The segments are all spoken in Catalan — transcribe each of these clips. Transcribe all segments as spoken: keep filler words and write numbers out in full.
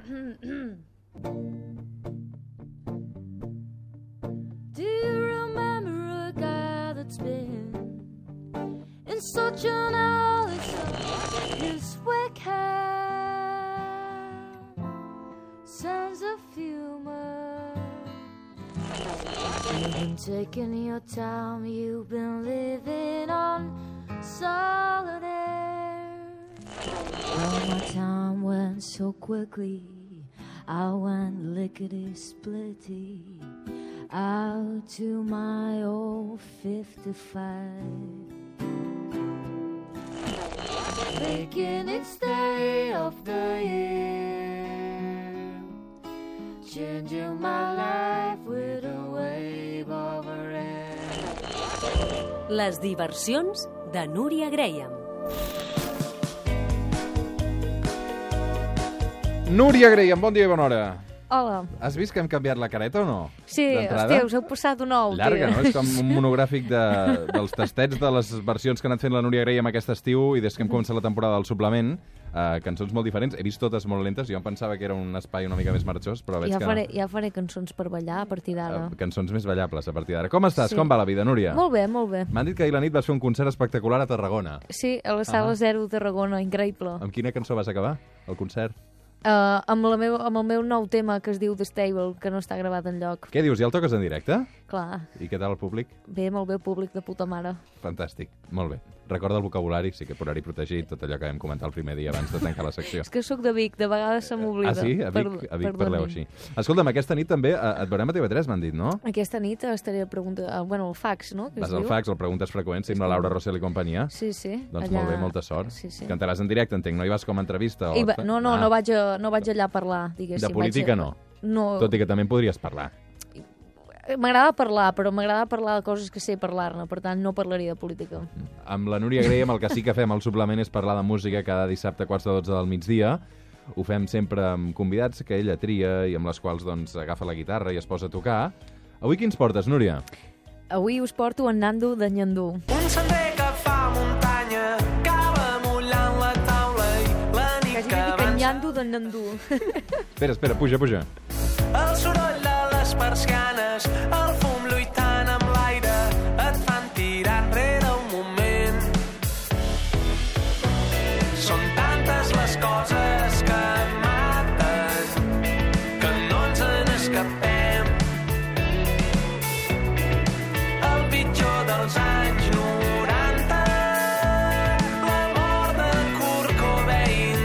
Do you remember a guy that's been in such an alley his wick hand sense of humor? You've been taking your time, you've been living on solid air. Well, my time went so quickly, I went lickety-splitty out to my old fifty-five. Beginning's day of the year, changing my life with a wave of her hair. Les diversions de Núria Graham. Núria Graham, bon dia i bona hora. Hola. Has vist que hem canviat la careta o no? Sí, hòstia, us heu passat un nou, llarga, tia. no? És com un monogràfic de, dels tastets de les versions que ha anat fent la Núria Graham aquest estiu i des que hem començat la temporada del suplement, eh, cançons molt diferents. He vist totes molt lentes, jo em pensava que era un espai una mica més marxós, però veig ja que faré, no. Ja faré cançons per ballar a partir d'ara. Eh, cançons més ballables a partir d'ara. Com estàs? Sí. Com va la vida, Núria? Molt bé, molt bé. M'han dit que ahir la nit vas fer un concert espectacular a Tarragona. Sí, a la Sala Ah. Zero de Tarragona, increïble. Amb quina cançó vas acabar, el concert? Uh, amb, la meu, amb el meu nou tema que es diu The Stable, que no està gravat enlloc. Què dius, ja el toques en directe? Clar, I què tal el públic? bé, molt bé, públic de puta mare. Fantàstic, molt bé. Recorda el vocabulari, sí que per horari protegit, tot allò que vam comentar el primer dia abans de tancar la secció. És que sóc de Vic, de vegades se m'oblida. Ah, sí? A Vic, a Vic parleu així. Escolta'm, aquesta nit també eh, et veurem a T V tres, m'han dit, no? Aquesta nit estaré a preguntar... Uh, bueno, el fax, no? Que es Vas al diu? fax, el Preguntes Freqüents, amb la Laura Rossell i companyia. Sí, sí. Doncs allà... molt bé, molta sort. Sí, sí. Cantaràs en directe, entenc, no hi vas com a entrevista? I O... va... No, no, ah. no, vaig a, no vaig allà a parlar, diguéssim. De política vaig a... no. No. Tot i que també en podries parlar. M'agrada parlar, però m'agrada parlar de coses que sé parlar-ne, per tant no parlaria de política. Amb la Núria Graham el que sí que fem al suplement és parlar de música cada dissabte a quarts de dotze del migdia. Ho fem sempre amb convidats que ella tria i amb les quals doncs, agafa la guitarra i es posa a tocar. Avui quins portes, Núria? Avui us porto en Nando de Nyandú. Un sender que fa muntanya, cava mullant la taula i la nit Quasi que que dic en avança. Nyando de Nyandú. Espera, espera, puja, puja. El soroll de les persianes, el fum lluitant amb l'aire, et fan tirar enrere un moment. Són tantes les coses que maten, que no ens en escapem. El pitjor dels anys noranta, la mort de Kurt Cobain.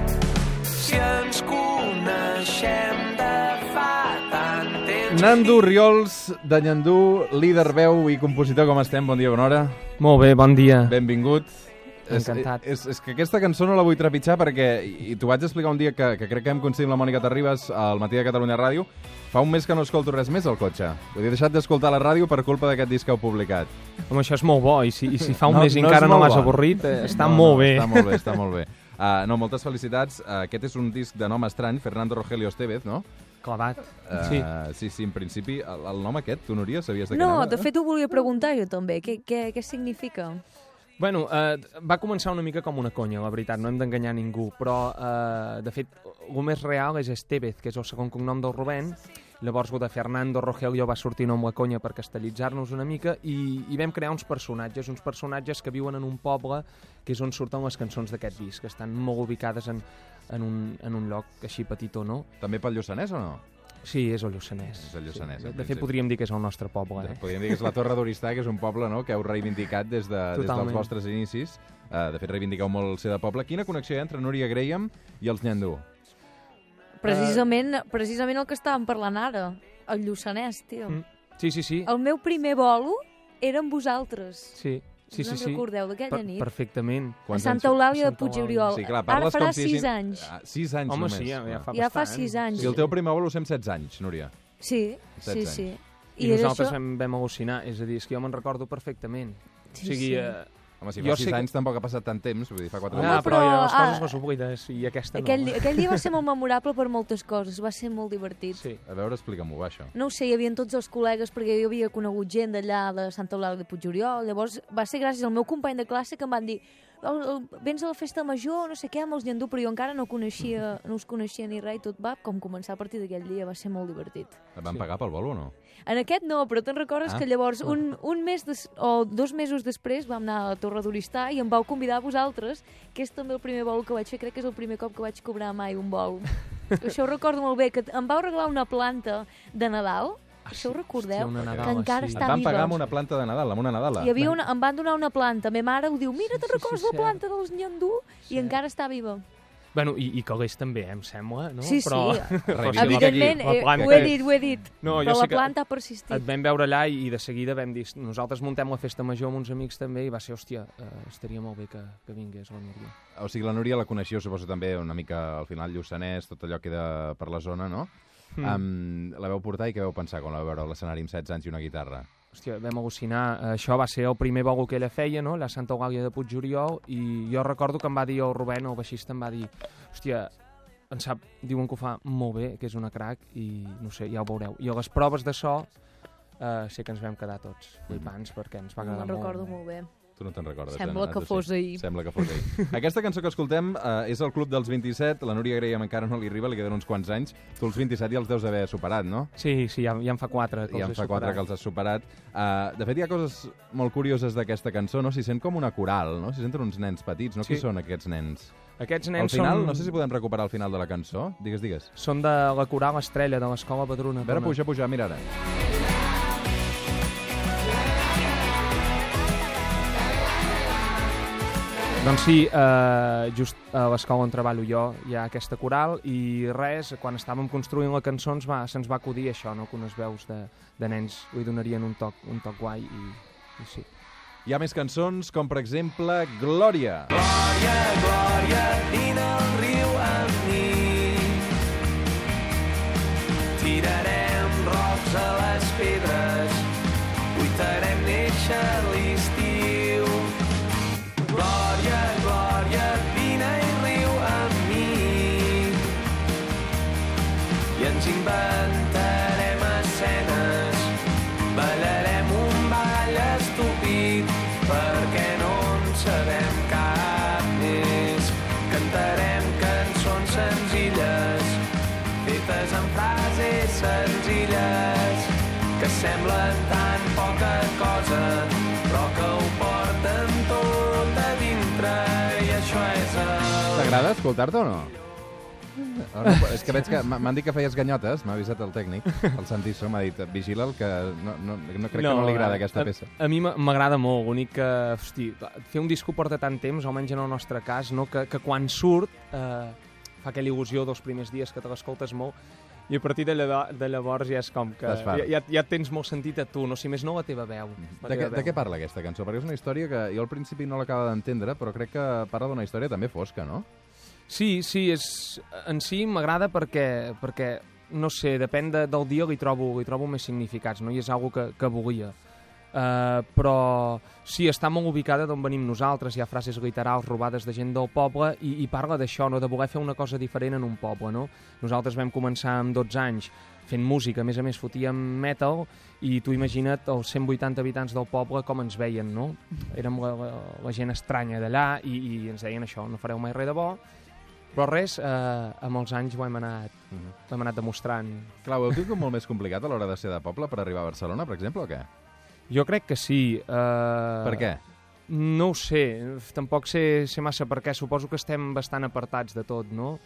Si ens coneixem de fa tant temps... Nando Riols, de Nyandú, líder, veu i compositor, com estem? Bon dia, bona hora. Molt bé, bon dia. Benvingut. Encantat. És, és, és que aquesta cançó no la vull trepitjar perquè, i t'ho vaig explicar un dia que, que crec que hem coincidit amb la Mònica Terribas al Matí de Catalunya Ràdio, fa un mes que no escolto res més al cotxe. Vull dir, he deixat d'escoltar la ràdio per culpa d'aquest disc que heu publicat. Home, això és molt bo, i si, i si fa un No, mes i no és encara no molt l'has bo. avorrit, eh, està No, molt no, bé. Està molt bé, està molt bé. Uh, no, moltes felicitats. Uh, aquest és un disc de nom estrany, Fernando Rogelio Estevez, no? Clavat. Uh, Sí. sí, sí, en principi, el, el nom aquest, tu, Núria, sabies de què No, anava? de fet ho volia preguntar jo també. Què, què, què significa? Bueno, eh, va començar una mica com una conya, la veritat, no hem d'enganyar ningú, però, eh, de fet, el més real és Estevez, que és el segon cognom del Rubén. Llavors, el de Fernando Rogelio va sortir no amb la conya per castellitzar-nos una mica i, i vam crear uns personatges, uns personatges que viuen en un poble que és on surten les cançons d'aquest disc, que estan molt ubicades en, en, un, en un lloc així petitó, no? També pel Lluçanès o no? Sí, és el Lluçanès. És el Lluçanès, Sí. en De fet, principi. podríem dir que és el nostre poble, eh? Podríem dir que és la Torre d'Oristà, que és un poble, no?, que heu reivindicat des, de, des dels Totalment. vostres inicis. Uh, de fet, reivindiqueu molt el ser de poble. Quina connexió hi ha entre Núria Graham i els Nyandú? Precisament, precisament el que estàvem parlant ara, el Lluçanès, tio. Mm. Sí, sí, sí. El meu primer bolo era amb vosaltres. Sí, sí, no sí, sí. recordeu d'aquella nit? Perfectament. A Santa Eulàlia de Santa Puigoriol. Sí, clar, Ara parles farà com si sis haguessin- anys. Ah, sis anys Home, només. sí, ja, ja fa Ja fa bastant. sis anys. I el teu primer vol ho sé amb setze anys, Núria. Sí, setze sí, sí. I, era nosaltres això- vam, vam al·lucinar, és a dir, és que jo me'n recordo perfectament. Sí, o sigui, sí. eh, Home, si Jo fa sé sis que- anys tampoc ha passat tant temps, vull dir, fa quatre Home, ah, anys. però, però, ja les coses ah, les oblides, i aquesta Aquell, no. aquell dia va ser molt memorable per moltes coses, va ser molt divertit. Sí. A veure, explica-m'ho, va, això. No ho sé, hi havia tots els col·legues, perquè jo havia conegut gent d'allà, de Santa Eulàlia de Puigoriol, llavors va ser gràcies al meu company de classe que em van dir oh, oh, vens a la festa major, no sé què, amb els Nyandú, però jo encara no coneixia, no us coneixia ni res, i tot va com començar a partir d'aquell dia, va ser molt divertit. Et van pagar pel bolo o no? En aquest no, però te'n recordes Ah. que llavors un, un mes des, o dos mesos després vam anar a la Torre d'Oristà i em vau convidar a vosaltres, que és també el primer bolo que vaig fer, crec que és el primer cop que vaig cobrar mai un bolo. Això ho recordo molt bé, que em vau regalar una planta de Nadal. Ah, Això ho sí? recordeu? Hòstia, una que Nadala, encara sí. Et està van viva. pagar amb una planta de Nadal, amb una Nadala. Hi havia una, em van donar una planta. Ma mare ho diu, mira, te'n sí, recordes sí, la planta dels Nyandú? Sí. I encara està viva. Bueno, i, i Calés també, eh, em sembla, no? Sí, Però, sí. però sí, Evidentment, la eh, planta- ho he dit, ho he dit. No, jo però sé la que planta ha persistit. Et vam veure allà i, i de seguida vam dir, nosaltres muntem la festa major amb uns amics també i va ser, hòstia, eh, estaria molt bé que, que vingués la Núria. O sigui, la Núria la coneixeu, suposo, també una mica al final Lluçanès, tot allò queda per la zona, no? Mm. Um, la veu portar i què vau pensar quan la vau veure a l'escenari amb setze anys i una guitarra? Hòstia, vam al·lucinar. Això va ser el primer bolo que ella feia, no? La Santa Eulàlia de Puigoriol, i jo recordo que em va dir el Rubén, el baixista, em va dir, hòstia, en sap, diuen que ho fa molt bé, que és una crac, i no sé, ja ho veureu. I a les proves de so eh, sé que ens vam quedar tots flipants, perquè ens va No agradar me'n molt. recordo molt bé. Tu no te'n recordes, Sembla eh? que Has de fos ser. ahir. Sembla que fos ahir. Aquesta cançó que escoltem eh, és el Club dels vint-i-set, la Núria Graham encara no li arriba, li queden uns quants anys. Tu els vint-i-set ja els deus haver superat, no? Sí, sí, ja, ja en fa quatre que Ja en els he fa quatre superat. que els has superat. Uh, de fet, hi ha coses molt curioses d'aquesta cançó, no? S'hi sent com una coral, no? S'hi senten uns nens petits, no? Sí. Qui són aquests nens? Aquests Al nens final, són, no sé si podem recuperar el final de la cançó. Digues, digues. són de la coral Estrella, de l'Escola Padrona. A veure, Tona. puja, puja, mira ara. Doncs sí, eh, just a l'escola on treballo jo hi ha aquesta coral i res, quan estàvem construint la cançó ens va, se'ns va acudir això, no? Que unes veus de, de nens li donarien un toc, un toc guai i, i sí. Hi ha més cançons, com per exemple Glòria. Glòria, Glòria, vine al riu amb mi. Tirarem rocs a les pedres, cuitarem néixer l'estiu. Glòria, Glòria, vine i riu amb mi. I ens inventarem escenes, ballarem un ball estúpid, perquè no en sabem cap més. Cantarem cançons senzilles, fetes amb frases senzilles, que semblen tan poca cosa, però que ho porten tot a dintre, i això és el... T'agrada escoltar-te o no? No, no, és que veig que m'ha- m'han dit que feies ganyotes, m'ha avisat el tècnic, el Santiso, m'ha dit, vigila el que... No, no, no crec que no li agrada eh, aquesta a, peça. A mi m'a- m'agrada molt, l'únic que, hosti, fer un disco porta tant temps, almenys en el nostre cas, no? que, que quan surt eh, fa aquella il·lusió dels primers dies que te l'escoltes molt, i a partir de, lla, de llavors ja és com que Estàs fart. ja, ja tens molt sentit a tu, no? Si més no la teva veu. La De, què, teva de què veu. parla aquesta cançó? Perquè és una història que jo al principi no l'acaba d'entendre, però crec que parla d'una història també fosca, no? Sí, sí, és, en si m'agrada perquè, perquè, no sé, depèn de, del dia li trobo, li trobo més significats, no? I és algo que, que volia. Uh, però sí, està molt ubicada d'on venim nosaltres, hi ha frases literals robades de gent del poble i, i parla d'això, no? De voler fer una cosa diferent en un poble, no? Nosaltres vam començar amb dotze anys fent música, a més a més fotíem metal i tu imagina't els cent vuitanta habitants del poble com ens veien, no? Érem la, la, la gent estranya d'allà i, i ens deien això, no fareu mai res de bo. Però res, eh, amb els anys ho hem anat, uh -huh. ho hem anat demostrant. Clar, ho heu tingut molt més complicat a l'hora de ser de poble per arribar a Barcelona, per exemple, o què? Jo crec que sí. Eh... Per què? No ho sé, tampoc sé, sé massa per què. Suposo que estem bastant apartats de tot, no?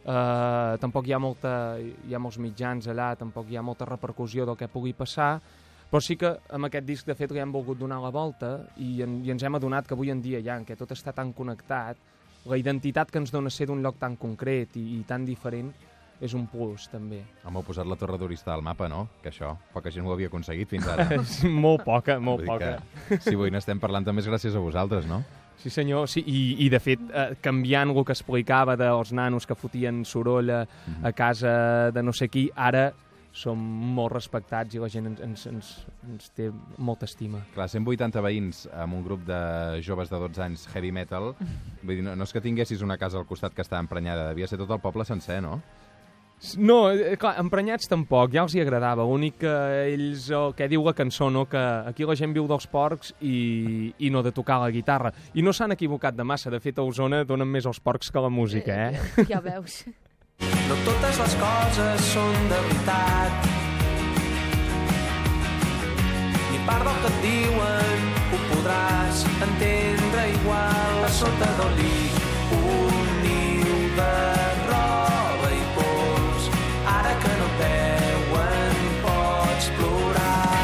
Eh, tampoc hi ha, molta, hi ha molts mitjans allà, tampoc hi ha molta repercussió del que pugui passar, però sí que amb aquest disc, de fet, li hem volgut donar la volta i, en, i ens hem adonat que avui en dia ja, en què tot està tan connectat, la identitat que ens dona ser d'un lloc tan concret i, i tan diferent és un plus, també. Home, heu posat la Torre d'Oristà al mapa, no? Que això, poca gent ho havia aconseguit fins ara. És molt poca, molt Vull dir poca. que, si avui n'estem parlant també és gràcies a vosaltres, no? Sí senyor, sí, i, i de fet, eh, canviant el que explicava dels nanos que fotien soroll a, a casa de no sé qui, ara som molt respectats i la gent ens, ens, ens, ens té molta estima. Clar, cent vuitanta veïns amb un grup de joves de dotze anys heavy metal, vull dir, no, no és que tinguessis una casa al costat que està emprenyada, devia ser tot el poble sencer, no? No, eh, clar, emprenyats tampoc, ja els hi agradava. L'únic que ells, el que diu la cançó, no? Que aquí la gent viu dels porcs i, i no de tocar la guitarra. I no s'han equivocat de massa. De fet, a Osona donen més els porcs que la música, eh? eh ja veus. No totes les coses són de veritat, ni part del que et diuen ho podràs entendre igual. A sota del llit un niu de roba i pols, ara que no et veuen pots plorar.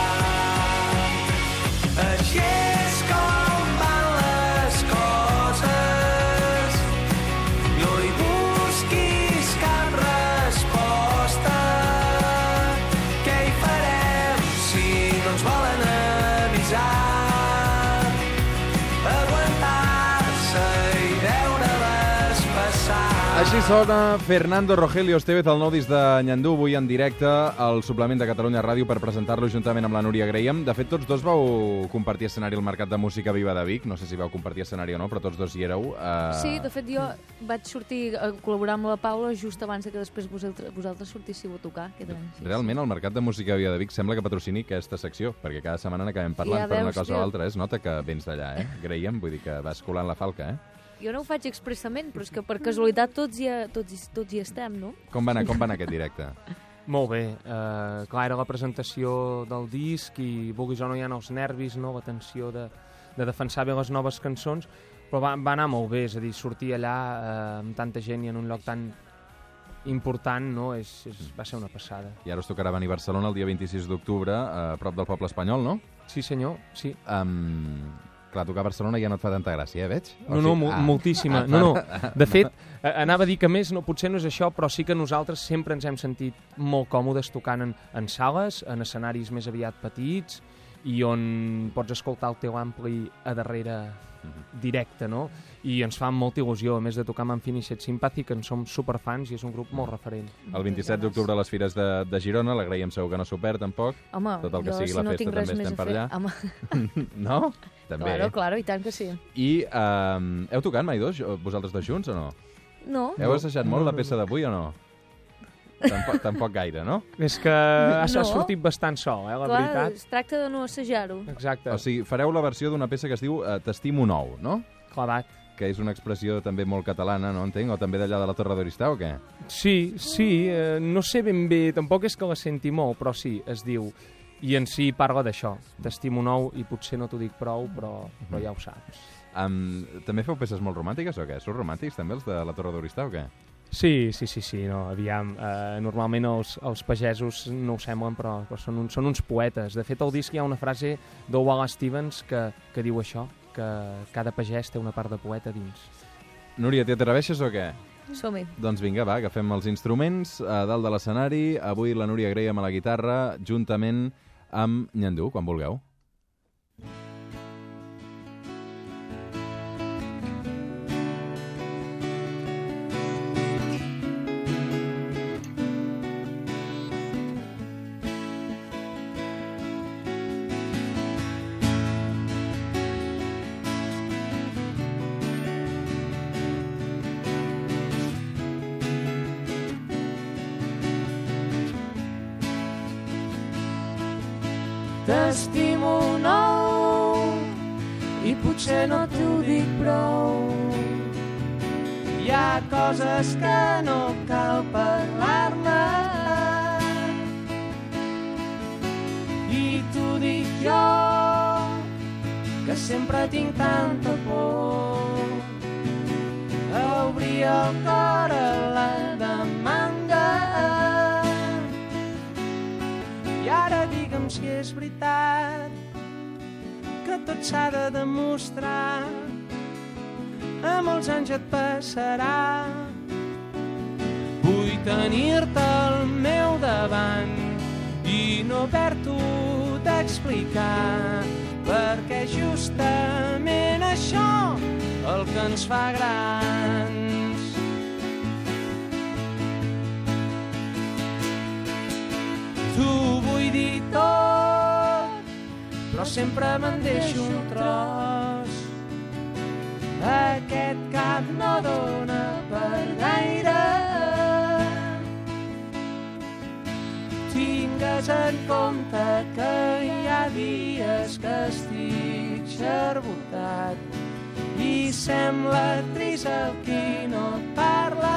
Així és com van les coses, no hi busquis cap resposta. Què hi farem si no ens volen avisar? Aguantar-se i veure-les passar. Així sona Fernando Rogelio Estévez, el nou disc de Nyandú, avui en directe al suplement de Catalunya Ràdio per presentar-lo juntament amb la Núria Graham. De fet, tots dos vau compartir escenari al Mercat de Música Viva de Vic. No sé si vau compartir escenari o no, però tots dos hi éreu. Uh... Sí, de fet, jo vaig sortir a col·laborar amb la Paula just abans que després vosaltres, vosaltres sortíssiu a tocar. Aquest any, sí, Realment, el Mercat de Música Viva de Vic sembla que patrocini aquesta secció, perquè cada setmana n'acabem parlant Ja per una veus, cosa o tio. altra. Es nota que vens d'allà, eh? Graham, vull dir que vas colant la falca, eh? Jo no ho faig expressament, però és que per casualitat tots hi, tots, hi- tots hi estem, no? Com va anar, com va anar aquest directe? Molt bé. Uh, clar, era la presentació del disc i, vulguis o no, hi ha els nervis, no? La tensió de, de defensar bé les noves cançons, però va, va anar molt bé. És a dir, sortir allà uh, amb tanta gent i en un lloc tan important, no? És, és, va ser una passada. I ara us tocarà venir a Barcelona el dia vint-i-sis d'octubre, a prop del poble espanyol, no? Sí, senyor, sí. Um, clar, tocar a Barcelona ja no et fa tanta gràcia, eh, veig? O No, no, sigui- mo ah. moltíssima. No, no. De fet, eh, anava a dir que més, no, potser no és això, però sí que nosaltres sempre ens hem sentit molt còmodes tocant en, en sales, en escenaris més aviat petits, i on pots escoltar el teu ampli a darrere directe, no? I ens fa molta il·lusió, a més de tocar amb Unfinished Sympathy, que en som superfans i és un grup molt referent. El vint-i-set d'octubre a les Fires de, de Girona, la Graham segur que no s'ho perd, tampoc. Home, Tot el que jo, sigui si la no festa tinc res també més estem a per fer... allà. Home, No? També. claro, claro, i tant que sí. I um, heu tocat mai dos, vosaltres dos junts, o no? No? Heu assajat molt la peça d'avui, o no? Tampoc, tampoc gaire, no? És que ha, No. ha sortit bastant sol, eh, la Clar, veritat. es tracta de no assajar-ho. Exacte, O sigui, fareu la versió d'una peça que es diu uh, T'estimo nou, no? clavat. Que és una expressió també molt catalana, no entenc? O també d'allà de la Torre d'Oristà, o què? Sí, sí, eh, no sé ben bé, tampoc és que la senti molt, però sí, es diu. I en si parla d'això, t'estimo nou i potser no t'ho dic prou, però, però ja ho saps. Um, també feu peces molt romàntiques, o què? Sou romàntics, també, els de la Torre d'Oristà, o què? Sí, sí, sí, sí, no, aviam, eh, normalment els, els pagesos no ho semblen, però, però són, un, són uns poetes. De fet, al disc hi ha una frase d'Wallace Stevens que, que diu això, que cada pagès té una part de poeta dins. Núria, t'hi atreveixes o què? Som-hi. Doncs vinga, va, agafem els instruments a dalt de l'escenari. Avui la Núria Graham a la guitarra, juntament amb Nyandú, quan vulgueu. T'estimo nou i potser no t'ho dic prou. Hi ha coses que no cal parlar-ne i t'ho dic jo, que sempre tinc tanta por a obrir el cor a la demanda. I ara digue'm si és veritat que tot s'ha de demostrar. A molts anys et passarà. Vull tenir-te al meu davant i no haver-t'ho d'explicar, perquè justament això el que ens fa grans. T'ho vull dir tot, però sempre me'n deixo un tros. Aquest cap no dona per gaire. tingues en compte que hi ha dies que estic xerbotat i sembla trist el qui no et parla.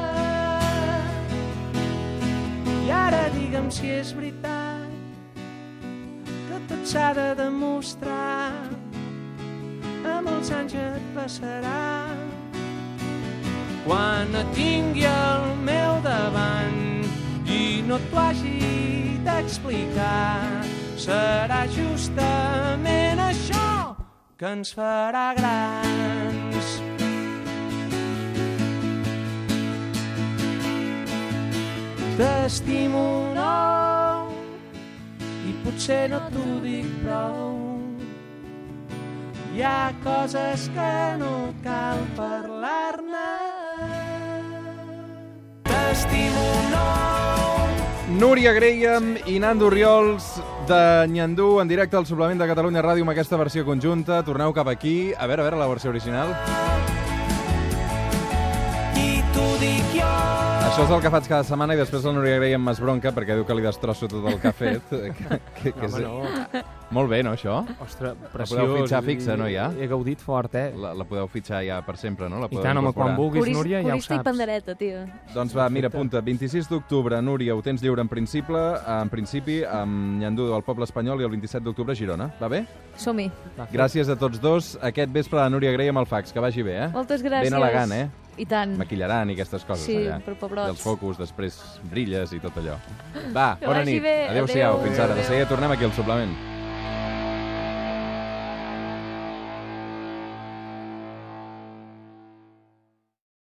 I ara digue'm si és veritat que tot s'ha de demostrar, amb els anys et passarà. Quan et tingui al meu davant i no t'ho hagi d'explicar, serà justament això que ens farà grans. T'estimo nou i potser no t'ho dic prou. Hi ha coses que no cal parlar-ne. T'estimo nou. Núria Graham i Nando Oriols de Nyandú en directe al Suplement de Catalunya Ràdio amb aquesta versió conjunta. Torneu cap aquí. A veure, a veure la versió original. I t'ho dic jo. Això és el que faig cada setmana i després la Núria Graham m'esbronca perquè diu que li destrosso tot el que ha fet. que, que, que és... Home, no. Molt bé, no, això? Ostres, La preciós. podeu fitxar fixa, no, ja? He gaudit fort, eh? La, la podeu fitxar ja per sempre, no? La I podeu tant, home, incorporar. quan vulguis, Corista, Núria, ja ho corista i saps. pandereta, tio. Doncs va, mira, apunta, vint-i-sis d'octubre, Núria, ho tens lliure en principi, en principi amb Nyandú del Poble Espanyol i el vint-i-set d'octubre a Girona, va bé? Som-hi. Gràcies a tots dos. Aquest vespre la Núria Graham al fax, que vagi bé, eh? Moltes gràcies. Ben elegant, eh? I tant. Maquillaran i aquestes coses Sí, allà. per pebrots. I els focus, després brilles i tot allò. Va, Que bona vagi nit. bé. Adéu-siau, Adéu. fins ara. De seguida tornem aquí al Suplement.